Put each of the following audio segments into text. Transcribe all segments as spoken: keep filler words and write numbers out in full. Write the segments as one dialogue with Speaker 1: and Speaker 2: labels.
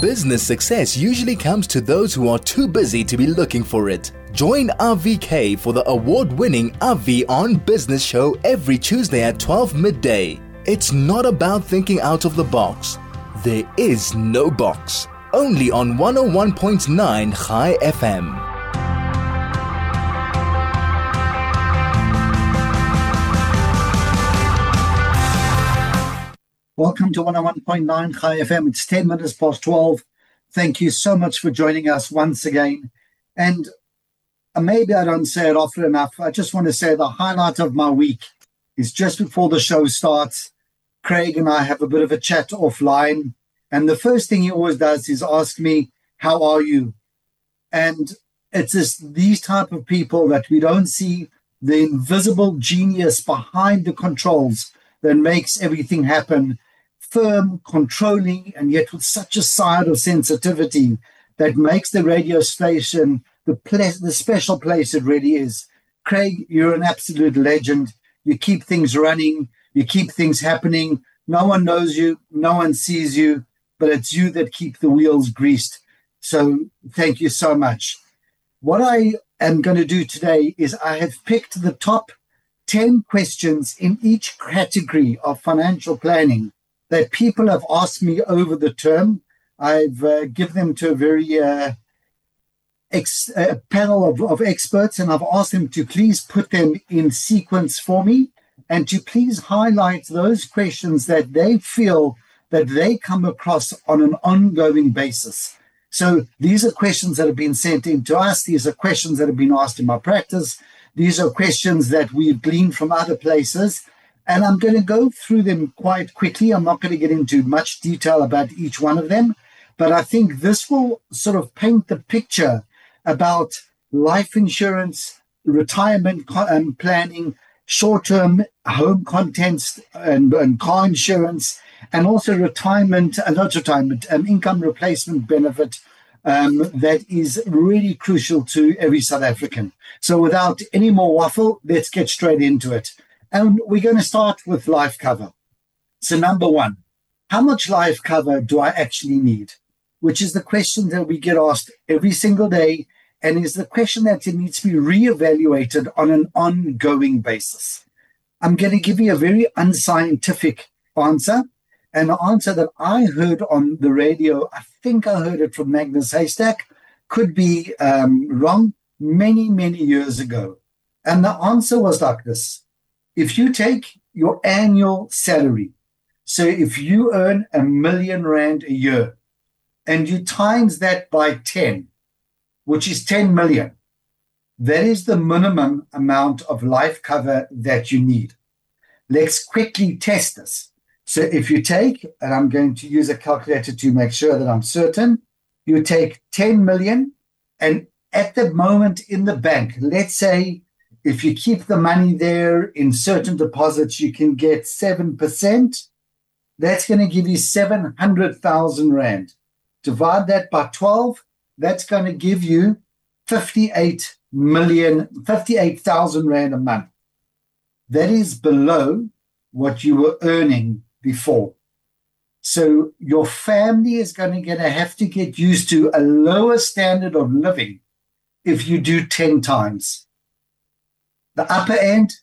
Speaker 1: Business success usually comes to those who are too busy to be looking for it. Join R V K for the award-winning R V on Business show every Tuesday at twelve midday. It's not about thinking out of the box. There is no box. Only on one oh one point nine Chai F M.
Speaker 2: Welcome to one oh one point nine Chai F M. It's ten minutes past twelve. Thank you so much for joining us once again. And maybe I don't say it often enough. I just want to say the highlight of my week is just before the show starts, Craig and I have a bit of a chat offline. And the first thing he always does is ask me, how are you? And it's just these type of people that we don't see, the invisible genius behind the controls that makes everything happen, firm, controlling, and yet with such a side of sensitivity that makes the radio station the, place, the special place it really is. Craig, you're an absolute legend. You keep things running. You keep things happening. No one knows you. No one sees you, but it's you that keep the wheels greased. So thank you so much. What I am going to do today is I have picked the top ten questions in each category of financial planning that people have asked me over the term. I've uh, given them to a very uh, ex- a panel of, of experts, and I've asked them to please put them in sequence for me and to please highlight those questions that they feel that they come across on an ongoing basis. So these are questions that have been sent in to us. These are questions that have been asked in my practice. These are questions that we've gleaned from other places, and I'm going to go through them quite quickly. I'm not going to get into much detail about each one of them, but I think this will sort of paint the picture about life insurance, retirement um, planning, short-term home contents and, and car insurance, and also retirement, uh, not retirement, um, income replacement benefit um, that is really crucial to every South African. So without any more waffle, let's get straight into it. And we're going to start with life cover. So number one, how much life cover do I actually need? Which is the question that we get asked every single day, and is the question that needs to be reevaluated on an ongoing basis. I'm going to give you a very unscientific answer, and the answer that I heard on the radio, I think I heard it from Magnus Haystack, could be um, wrong, many, many years ago. And the answer was like this. If you take your annual salary, so if you earn a million rand a year, and you times that by ten, which is ten million, that is the minimum amount of life cover that you need. Let's quickly test this. So if you take, and I'm going to use a calculator to make sure that I'm certain, you take ten million, and at the moment in the bank, let's say if you keep the money there in certain deposits, you can get seven percent. That's going to give you seven hundred thousand rand. Divide that by twelve, that's going to give you fifty-eight million, fifty-eight thousand rand a month. That is below what you were earning before. So your family is going to, going to have to get used to a lower standard of living if you do ten times. The upper end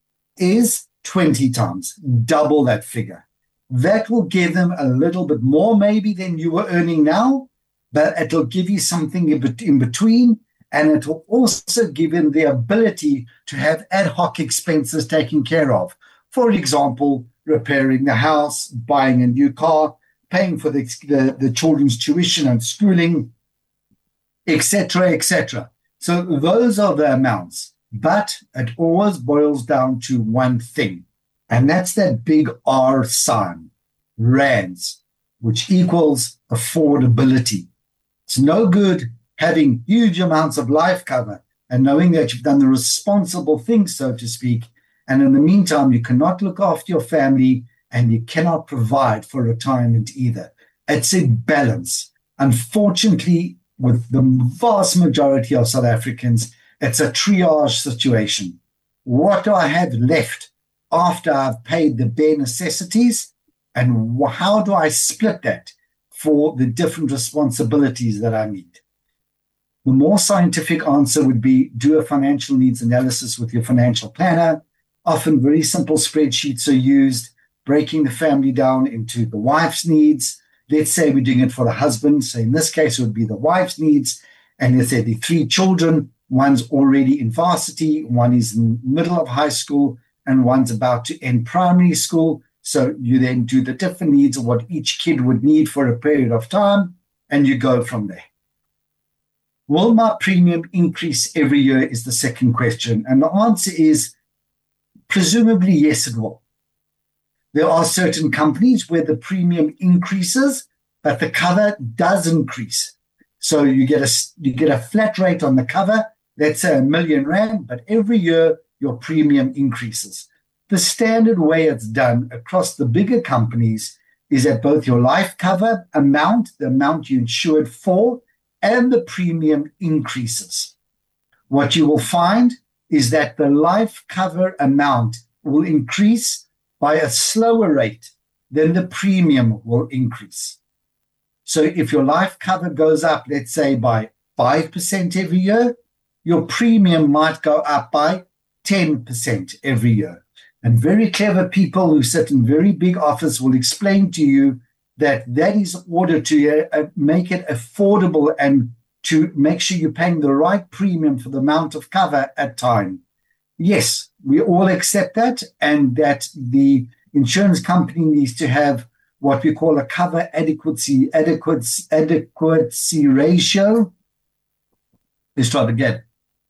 Speaker 2: is twenty times, double that figure. That will give them a little bit more maybe than you were earning now, but it'll give you something in between, and it will also give them the ability to have ad hoc expenses taken care of. For example, repairing the house, buying a new car, paying for the, the, the children's tuition and schooling, et cetera, et cetera. So those are the amounts, but it always boils down to one thing, and that's that big R sign, rands, which equals affordability. It's no good having huge amounts of life cover and knowing that you've done the responsible thing, so to speak, and in the meantime, you cannot look after your family and you cannot provide for retirement either. It's a balance. Unfortunately, with the vast majority of South Africans, it's a triage situation. What do I have left after I've paid the bare necessities? And how do I split that for the different responsibilities that I need. The more scientific answer would be do a financial needs analysis with your financial planner. Often very simple spreadsheets are used, breaking the family down into the wife's needs. Let's say we're doing it for the husband. So in this case, it would be the wife's needs. And let's say the three children, one's already in varsity, one is in the middle of high school, and one's about to end primary school. So you then do the different needs of what each kid would need for a period of time, and you go from there. Will my premium increase every year is the second question. And the answer is presumably yes, it will. There are certain companies where the premium increases, but the cover does increase. So you get a, you get a flat rate on the cover, let's say a million rand, but every year your premium increases. The standard way it's done across the bigger companies is that both your life cover amount, the amount you insured for, and the premium increases. What you will find is that the life cover amount will increase by a slower rate than the premium will increase. So if your life cover goes up, let's say by five percent every year, your premium might go up by ten percent every year. And very clever people who sit in very big office will explain to you that that is in order to uh, make it affordable and to make sure you're paying the right premium for the amount of cover at time. Yes, we all accept that, and that the insurance company needs to have what we call a cover adequacy, adequacy, adequacy ratio. Let's try it again.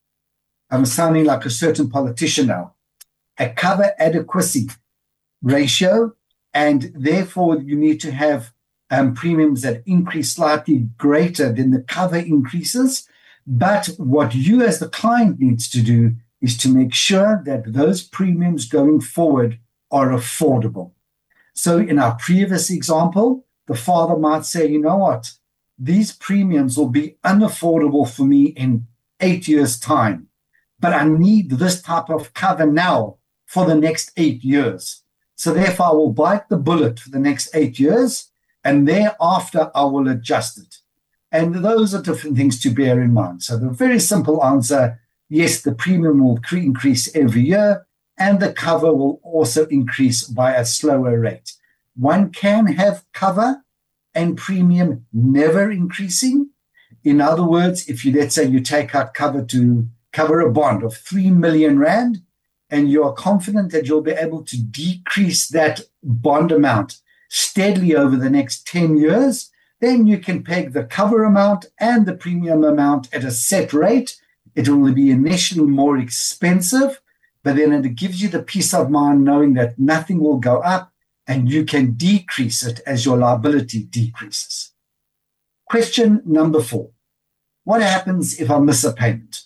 Speaker 2: I'm sounding like a certain politician now. A cover adequacy ratio, and therefore you need to have um, premiums that increase slightly greater than the cover increases. But what you as the client needs to do is to make sure that those premiums going forward are affordable. So in our previous example, the father might say, you know what, these premiums will be unaffordable for me in eight years' time, but I need this type of cover now for the next eight years. So therefore, I will bite the bullet for the next eight years, and thereafter I will adjust it. And those are different things to bear in mind. So the very simple answer, yes, the premium will increase every year, and the cover will also increase by a slower rate. One can have cover and premium never increasing. In other words, if you, let's say you take out cover to cover a bond of three million rand, and you are confident that you'll be able to decrease that bond amount steadily over the next ten years, then you can peg the cover amount and the premium amount at a set rate. It will be initially more expensive, but then it gives you the peace of mind knowing that nothing will go up and you can decrease it as your liability decreases. Question number four. What happens if I miss a payment?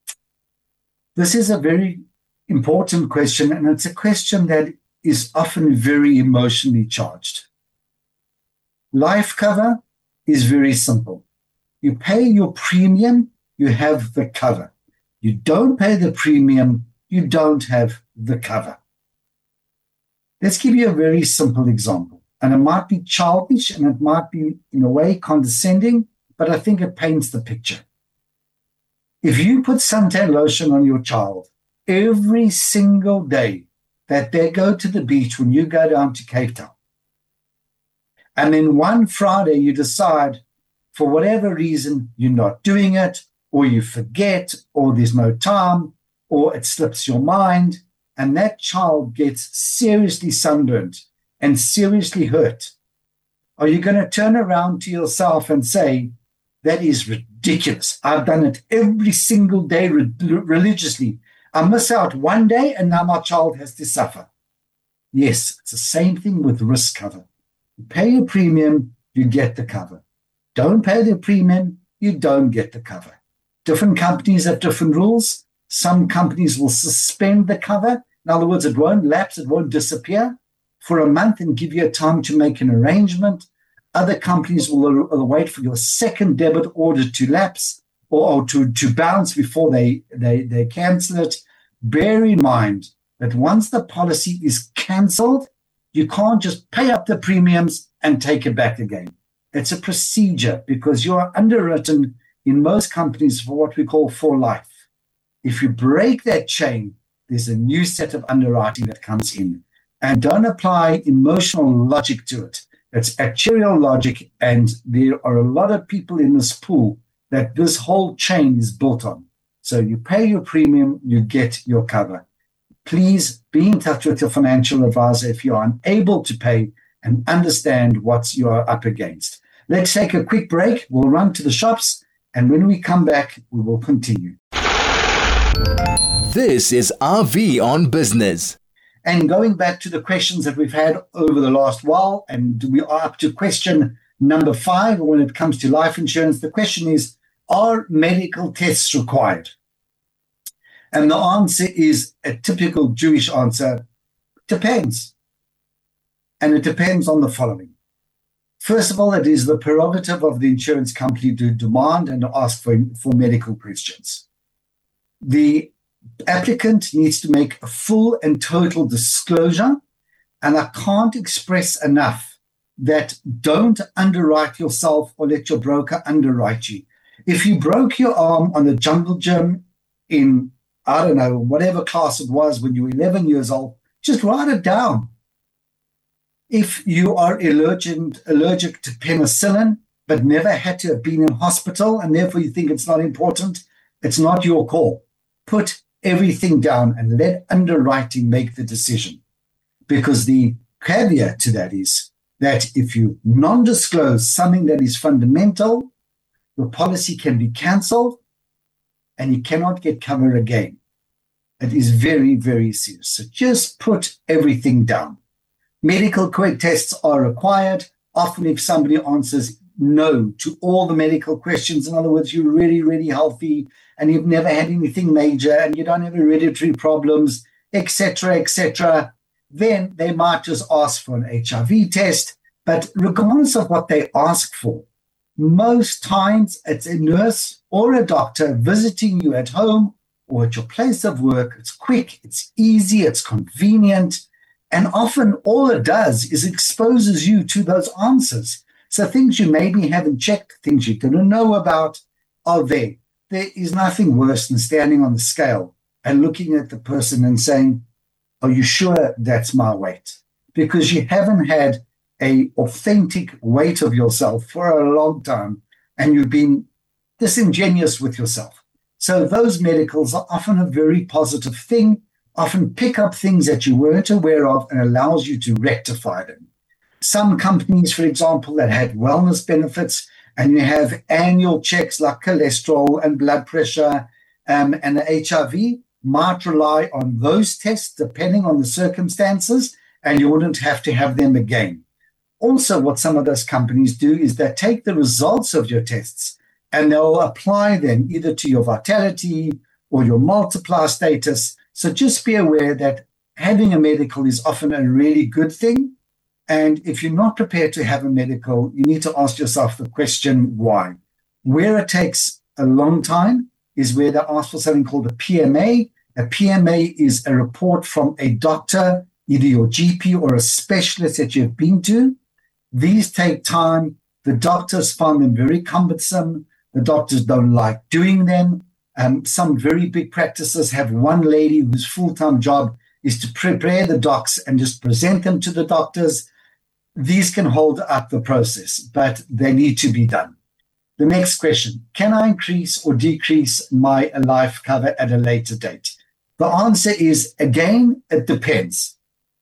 Speaker 2: This is a very important question, and it's a question that is often very emotionally charged. Life cover is very simple. You pay your premium, you have the cover. You don't pay the premium, you don't have the cover. Let's give you a very simple example, and it might be childish and it might be in a way condescending, but I think it paints the picture. If you put suntan lotion on your child every single day that they go to the beach when you go down to Cape Town, and then one Friday you decide for whatever reason you're not doing it, or you forget, or there's no time, or it slips your mind, and that child gets seriously sunburned and seriously hurt, are you going to turn around to yourself and say, that is ridiculous. I've done it every single day re- religiously. I miss out one day and now my child has to suffer. Yes, it's the same thing with risk cover. You pay your premium, you get the cover. Don't pay the premium, you don't get the cover. Different companies have different rules. Some companies will suspend the cover. In other words, it won't lapse, it won't disappear for a month and give you a time to make an arrangement. Other companies will, will wait for your second debit order to lapse or, or to, to bounce before they, they, they cancel it. Bear in mind that once the policy is cancelled, you can't just pay up the premiums and take it back again. It's a procedure because you are underwritten in most companies for what we call for life. If you break that chain, there's a new set of underwriting that comes in. And don't apply emotional logic to it. It's actuarial logic, and there are a lot of people in this pool that this whole chain is built on. So you pay your premium, you get your cover. Please be in touch with your financial advisor if you're unable to pay and understand what you are up against. Let's take a quick break. We'll run to the shops, and when we come back, we will continue.
Speaker 1: This is R V on Business.
Speaker 2: And going back to the questions that we've had over the last while, and we are up to question number five when it comes to life insurance. The question is, are medical tests required? And the answer is a typical Jewish answer, depends. And it depends on the following. First of all, it is the prerogative of the insurance company to demand and ask for, for medical questions. The applicant needs to make a full and total disclosure, and I can't express enough that don't underwrite yourself or let your broker underwrite you. If you broke your arm on the jungle gym in, I don't know, whatever class it was when you were eleven years old, just write it down. If you are allergic, allergic to penicillin, but never had to have been in hospital, and therefore you think it's not important, it's not your call. Put everything down and let underwriting make the decision. Because the caveat to that is that if you non-disclose something that is fundamental, the policy can be cancelled and you cannot get cover again. It is very, very serious. So just put everything down. Medical quick tests are required. Often if somebody answers no to all the medical questions, in other words, you're really, really healthy and you've never had anything major and you don't have hereditary problems, et cetera, et cetera, then they might just ask for an H I V test. But regardless of what they ask for, most times it's a nurse or a doctor visiting you at home or at your place of work. It's quick, it's easy, it's convenient. And often all it does is exposes you to those answers. So things you maybe haven't checked, things you didn't know about are there. There is nothing worse than standing on the scale and looking at the person and saying, are you sure that's my weight? Because you haven't had an authentic weight of yourself for a long time and you've been disingenuous with yourself. So those medicals are often a very positive thing, often pick up things that you weren't aware of and allows you to rectify them. Some companies, for example, that had wellness benefits and you have annual checks like cholesterol and blood pressure um, and the H I V might rely on those tests depending on the circumstances, and you wouldn't have to have them again. Also, what some of those companies do is they take the results of your tests and they'll apply them either to your vitality or your multiplier status. So just be aware that having a medical is often a really good thing. And if you're not prepared to have a medical, you need to ask yourself the question, why? Where it takes a long time is where they ask for something called a P M A. A P M A is a report from a doctor, either your G P or a specialist that you've been to. These take time. The doctors find them very cumbersome. The doctors don't like doing them. Um, some very big practices have one lady whose full-time job is to prepare the docs and just present them to the doctors. These can hold up the process, but they need to be done. The next question, can I increase or decrease my life cover at a later date? The answer is, again, it depends.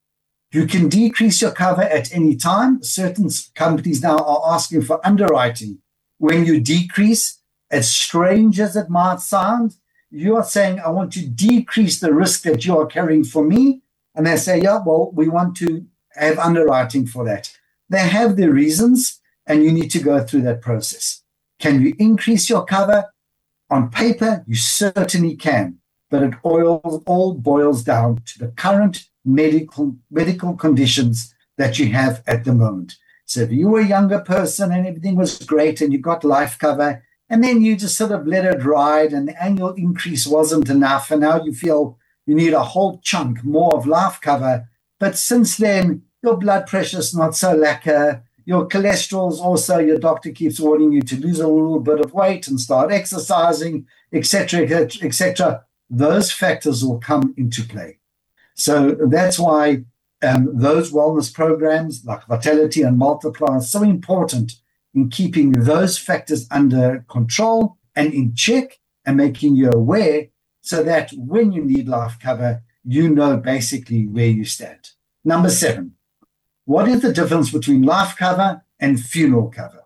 Speaker 2: You can decrease your cover at any time. Certain companies now are asking for underwriting. When you decrease, as strange as it might sound, you are saying, I want to decrease the risk that you are carrying for me. And they say, yeah, well, we want to have underwriting for that. They have their reasons, and you need to go through that process. Can you increase your cover? On paper, you certainly can, but it all, all boils down to the current medical, medical conditions that you have at the moment. So if you were a younger person and everything was great and you got life cover, and then you just sort of let it ride and the annual increase wasn't enough, and now you feel you need a whole chunk more of life cover, but since then, your blood pressure's not so lacquer, your cholesterol's also, your doctor keeps warning you to lose a little bit of weight and start exercising, et cetera, et cetera. Those factors will come into play. So that's why um, those wellness programs like Vitality and Multiply are so important in keeping those factors under control and in check and making you aware so that when you need life cover, you know basically where you stand. Number seven, what is the difference between life cover and funeral cover?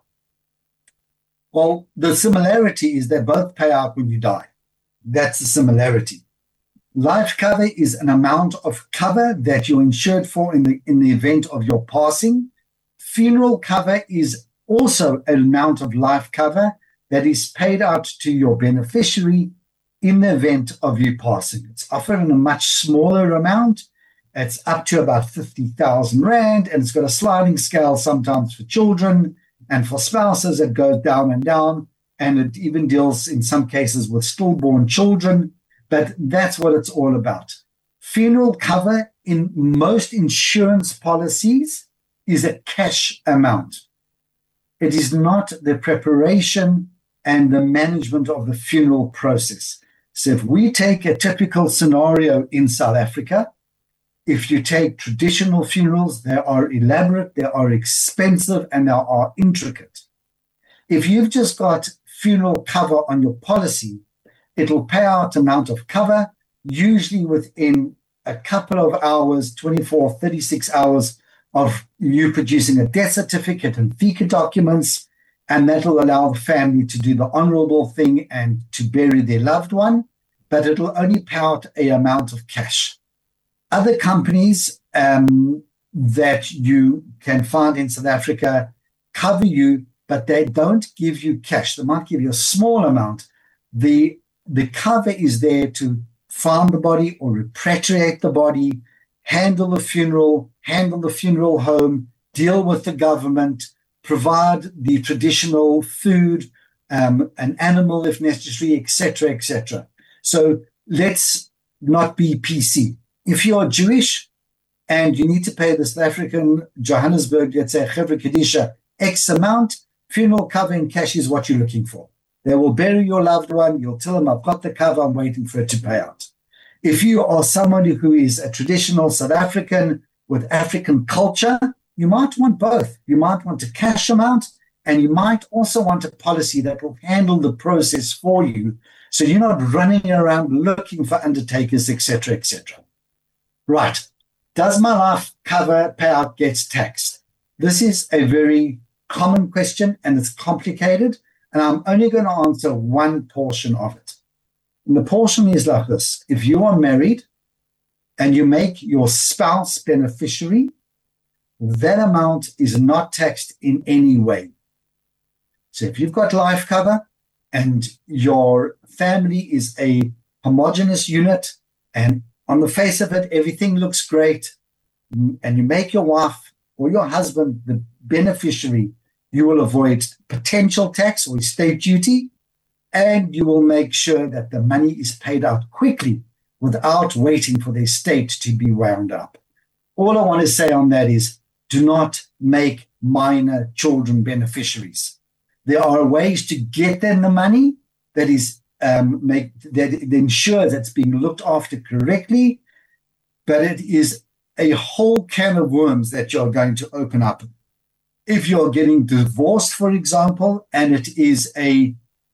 Speaker 2: Well, the similarity is they both pay out when you die. That's the similarity. Life cover is an amount of cover that you're insured for in the, in the event of your passing. Funeral cover is also an amount of life cover that is paid out to your beneficiary in the event of you passing. It's often in a much smaller amount. It's up to about fifty thousand rand, and it's got a sliding scale sometimes for children, and for spouses it goes down and down, and it even deals in some cases with stillborn children, but that's what it's all about. Funeral cover in most insurance policies is a cash amount. It is not the preparation and the management of the funeral process. So if we take a typical scenario in South Africa, if you take traditional funerals, they are elaborate, they are expensive, and they are intricate. If you've just got funeral cover on your policy, it'll pay out amount of cover, usually within a couple of hours, twenty-four, thirty-six hours of you producing a death certificate and FICA documents, and that'll allow the family to do the honorable thing and to bury their loved one, but it'll only pay out a amount of cash. Other companies um, that you can find in South Africa cover you, but they don't give you cash. They might give you a small amount. The, the cover is there to farm the body or repatriate the body, handle the funeral, handle the funeral home, deal with the government, provide the traditional food, um, an animal if necessary, et cetera, et cetera. So let's not be P C. If you're Jewish and you need to pay the South African Johannesburg, let's say, Chevra Kadisha, X amount, funeral cover in cash is what you're looking for. They will bury your loved one. You'll tell them, I've got the cover. I'm waiting for it to pay out. If you are somebody who is a traditional South African with African culture, you might want both. You might want a cash amount, and you might also want a policy that will handle the process for you, so you're not running around looking for undertakers, et cetera, et cetera. Right. Does my life cover payout gets taxed? This is a very common question, and it's complicated, and I'm only going to answer one portion of it. And the portion is like this. If you are married and you make your spouse beneficiary, that amount is not taxed in any way. So if you've got life cover and your family is a homogeneous unit, and on the face of it, everything looks great, and you make your wife or your husband the beneficiary, you will avoid potential tax or estate duty, and you will make sure that the money is paid out quickly without waiting for the estate to be wound up. All I want to say on that is, do not make minor children beneficiaries. There are ways to get them the money that is um, make that ensures it's being looked after correctly, but it is a whole can of worms that you're going to open up. If you're getting divorced, for example, and it is a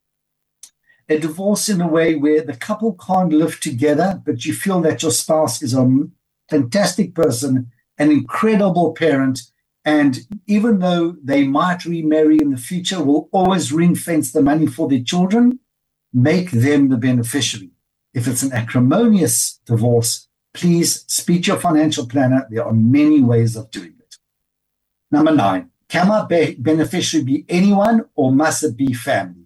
Speaker 2: a divorce in a way where the couple can't live together, but you feel that your spouse is a fantastic person, an incredible parent, and even though they might remarry in the future, will always ring-fence the money for their children, make them the beneficiary. If it's an acrimonious divorce, please speak to your financial planner. There are many ways of doing it. Number nine, can my be- beneficiary be anyone, or must it be family?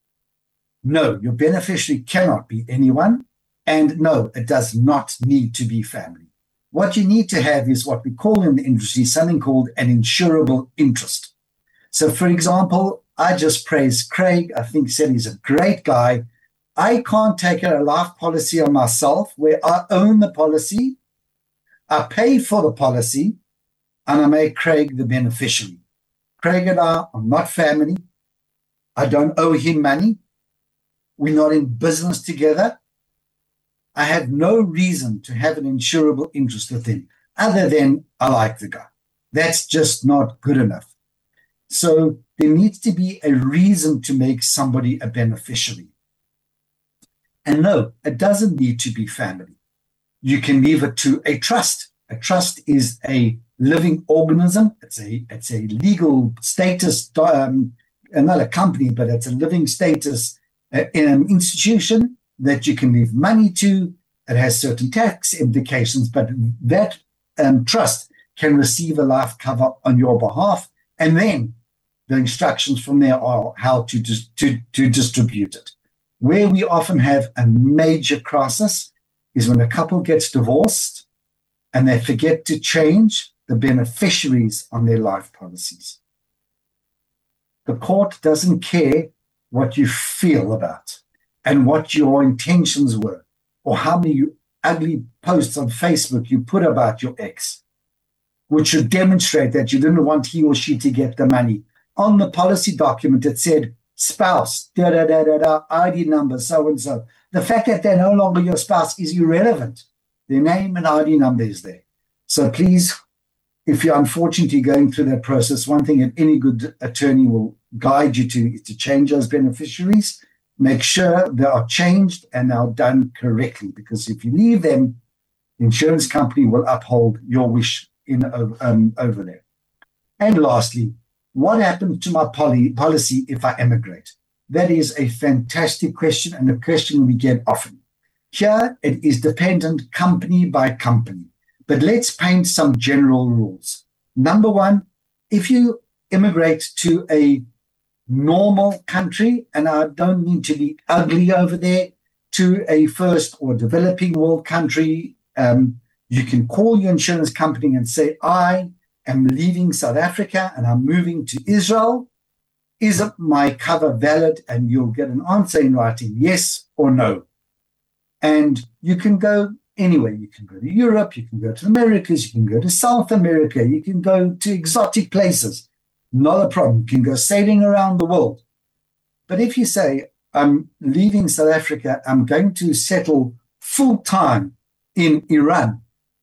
Speaker 2: No, your beneficiary cannot be anyone, and no, it does not need to be family. What you need to have is what we call in the industry something called an insurable interest. So, for example, I just praised Craig. I think said he's a great guy. I can't take a life policy on myself where I own the policy, I pay for the policy, and I make Craig the beneficiary. Craig and I are not family. I don't owe him money. We're not in business together. I have no reason to have an insurable interest with him other than I like the guy. That's just not good enough. So there needs to be a reason to make somebody a beneficiary. And no, it doesn't need to be family. You can leave it to a trust. A trust is a living organism. It's a it's a legal status, um, not a company, but it's a living status uh, in an institution that you can leave money to. It has certain tax implications, but that um, trust can receive a life cover on your behalf. And then the instructions from there are how to, dis- to, to distribute it. Where we often have a major crisis is when a couple gets divorced and they forget to change the beneficiaries on their life policies. The court doesn't care what you feel about and what your intentions were or how many ugly posts on Facebook you put about your ex, which should demonstrate that you didn't want he or she to get the money. On the policy document, it said spouse, da da da da da, I D number, so and so. The fact that they're no longer your spouse is irrelevant. Their name and I D number is there. So please, if you're unfortunately going through that process, one thing that any good attorney will guide you to is to change those beneficiaries. Make sure they are changed and are done correctly, because if you leave them, the insurance company will uphold your wish in um, over there. And lastly, what happens to my poly- policy if I emigrate? That is a fantastic question and a question we get often. Here, it is dependent company by company. But let's paint some general rules. Number one, if you immigrate to a normal country, and I don't mean to be ugly over there, to a first or developing world country, um, you can call your insurance company and say, I am leaving South Africa and I'm moving to Israel. Is my cover valid? And you'll get an answer in writing, yes or no. And you can go anywhere. You can go to Europe, you can go to the Americas, you can go to South America, you can go to exotic places. Not a problem. You can go sailing around the world. But if you say, I'm leaving South Africa, I'm going to settle full-time in Iran,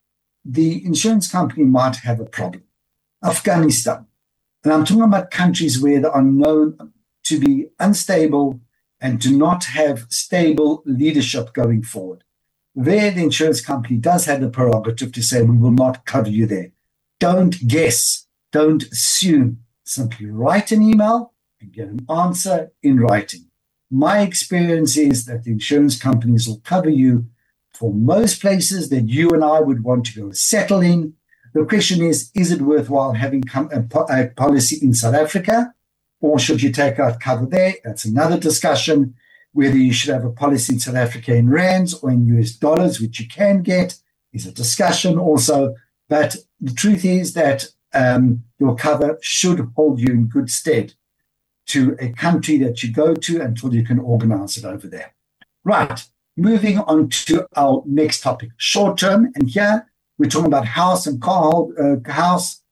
Speaker 2: the insurance company might have a problem. Afghanistan. And I'm talking about countries where they are known to be unstable and do not have stable leadership going forward. There, the insurance company does have the prerogative to say, we will not cover you there. Don't guess. Don't assume. Simply write an email and get an answer in writing. My experience is that the insurance companies will cover you for most places that you and I would want to go settle in. The question is, is it worthwhile having a, a policy in South Africa, or should you take out cover there? That's another discussion. Whether you should have a policy in South Africa in rands or in U S dollars, which you can get, is a discussion also. But the truth is that um, your cover should hold you in good stead to a country that you go to until you can organize it over there. Right. Moving on to our next topic, short term. And here we're talking about house and car, uh, house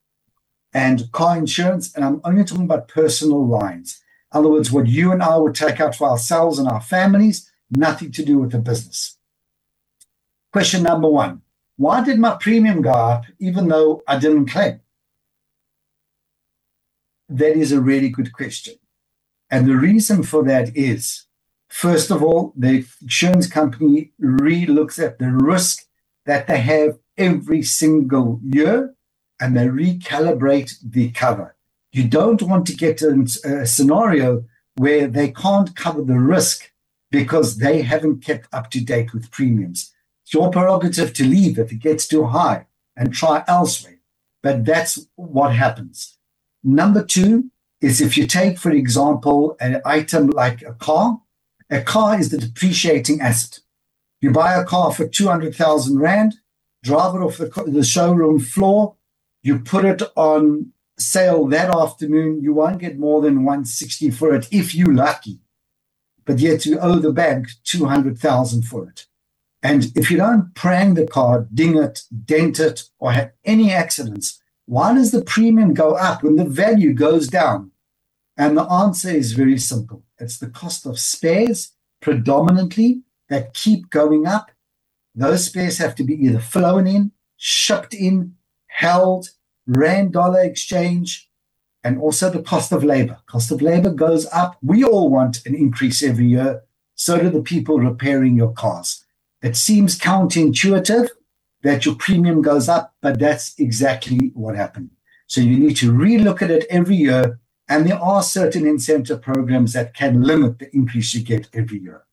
Speaker 2: and car insurance. And I'm only talking about personal lines. In other words, what you and I would take out for ourselves and our families, nothing to do with the business. Question number one, why did my premium go up even though I didn't claim? That is a really good question. And the reason for that is, first of all, the insurance company re-looks at the risk that they have every single year and they recalibrate the cover. You don't want to get in a scenario where they can't cover the risk because they haven't kept up to date with premiums. It's your prerogative to leave if it gets too high and try elsewhere. But that's what happens. Number two is if you take, for example, an item like a car. A car is the depreciating asset. You buy a car for two hundred thousand rand, drive it off the, the showroom floor, you put it on sale that afternoon, you won't get more than one hundred sixty for it if you're lucky. But yet you owe the bank two hundred thousand for it. And if you don't prang the car, ding it, dent it, or have any accidents, Why does the premium go up when the value goes down? And the answer is very simple. It's the cost of spares predominantly that keep going up. Those spares have to be either flown in, shipped in, held, rand dollar exchange, and also the cost of labor. Cost of labor goes up. We all want an increase every year. So do the people repairing your cars. It seems counterintuitive that your premium goes up, but that's exactly what happened. So you need to relook at it every year, and there are certain incentive programs that can limit the increase you get every year.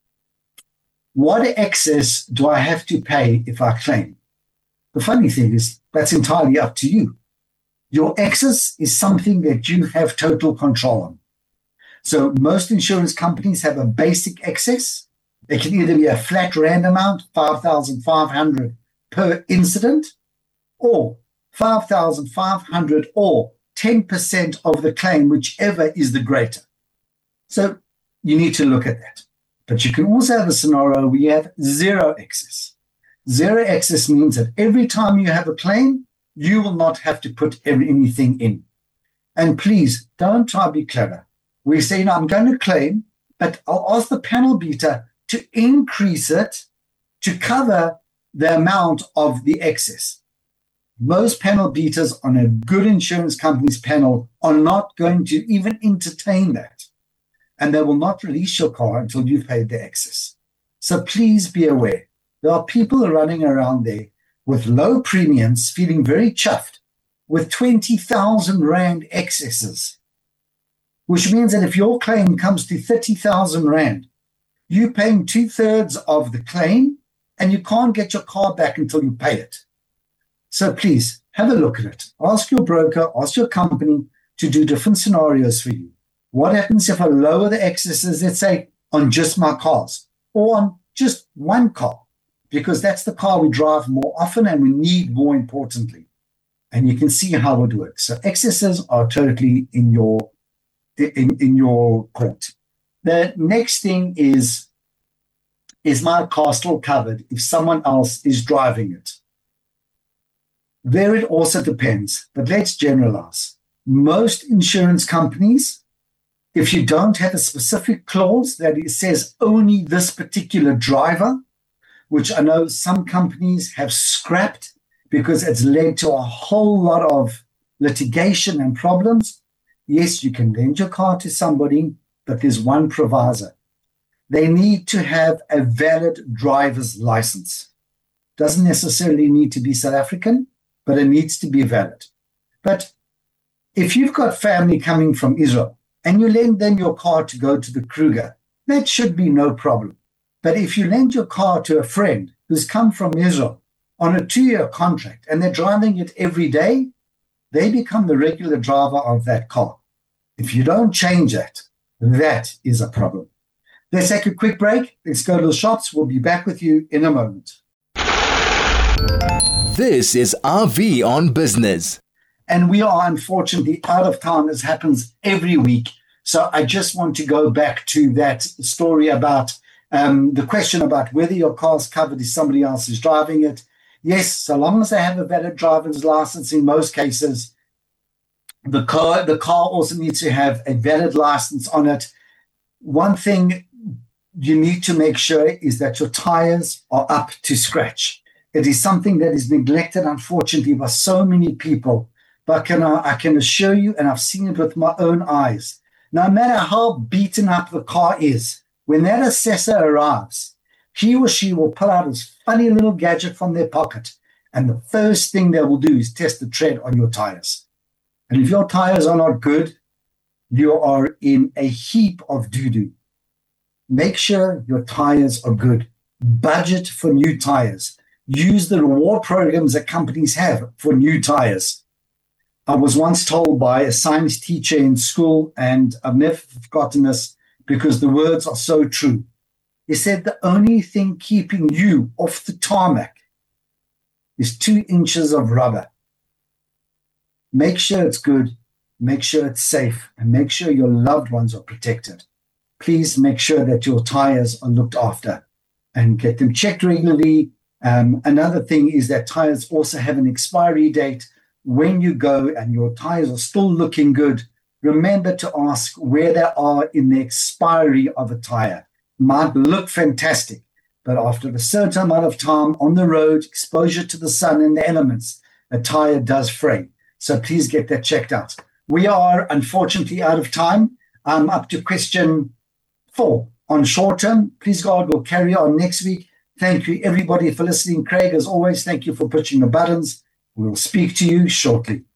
Speaker 2: What excess do I have to pay if I claim? The funny thing is, that's entirely up to you. Your excess is something that you have total control on. So most insurance companies have a basic excess. It can either be a flat rand amount, five thousand five hundred per incident, or five thousand five hundred or ten percent of the claim, whichever is the greater. So you need to look at that. But you can also have a scenario where you have zero excess. Zero excess means that every time you have a claim, you will not have to put every, anything in. And please, don't try to be clever. We say, you know, I'm going to claim, but I'll ask the panel beater to increase it to cover the amount of the excess. Most panel beaters on a good insurance company's panel are not going to even entertain that. And they will not release your car until you've paid the excess. So please be aware. There are people running around there with low premiums, feeling very chuffed, with twenty thousand rand excesses, which means that if your claim comes to thirty thousand rand, you're paying two-thirds of the claim, and you can't get your car back until you pay it. So please, have a look at it. Ask your broker, ask your company to do different scenarios for you. What happens if I lower the excesses, let's say, on just my cars, or on just one car? Because that's the car we drive more often and we need more importantly. And you can see how it works. So excesses are totally in your, in, in your court. The next thing is, is my car still covered if someone else is driving it? There it also depends, but let's generalize. Most insurance companies, if you don't have a specific clause that it says only this particular driver, which I know some companies have scrapped because it's led to a whole lot of litigation and problems. Yes, you can lend your car to somebody, but there's one proviso. They need to have a valid driver's license. Doesn't necessarily need to be South African, but it needs to be valid. But if you've got family coming from Israel and you lend them your car to go to the Kruger, that should be no problem. But if you lend your car to a friend who's come from Israel on a two-year contract and they're driving it every day, they become the regular driver of that car. If you don't change that, that is a problem. Let's take a quick break. Let's go to the shops. We'll be back with you in a moment.
Speaker 1: This is R V on Business.
Speaker 2: And we are unfortunately out of time. This happens every week. So I just want to go back to that story about um, the question about whether your car's covered if somebody else is driving it. Yes, so long as they have a valid driver's license in most cases, the car, the car also needs to have a valid license on it. One thing you need to make sure is that your tires are up to scratch. It is something that is neglected, unfortunately, by so many people. But can I, I can assure you, and I've seen it with my own eyes, no matter how beaten up the car is, when that assessor arrives, he or she will pull out his funny little gadget from their pocket, and the first thing they will do is test the tread on your tires. And if your tires are not good, you are in a heap of doo-doo. Make sure your tires are good. Budget for new tires. Use the reward programs that companies have for new tires. I was once told by a science teacher in school, and I've never forgotten this because the words are so true. He said the only thing keeping you off the tarmac is two inches of rubber. Make sure it's good, make sure it's safe, and make sure your loved ones are protected. Please make sure that your tires are looked after and get them checked regularly. Um, another thing is that tires also have an expiry date. when you go and your tires are still looking good, remember to ask where they are in the expiry of a tire. Might look fantastic, but after a certain amount of time on the road, exposure to the sun and the elements, a tire does fray. So please get that checked out. We are unfortunately out of time. I'm up to question four on short term. Please God, we'll carry on next week. Thank you everybody for listening. Craig, as always, thank you for pushing the buttons. We'll speak to you shortly.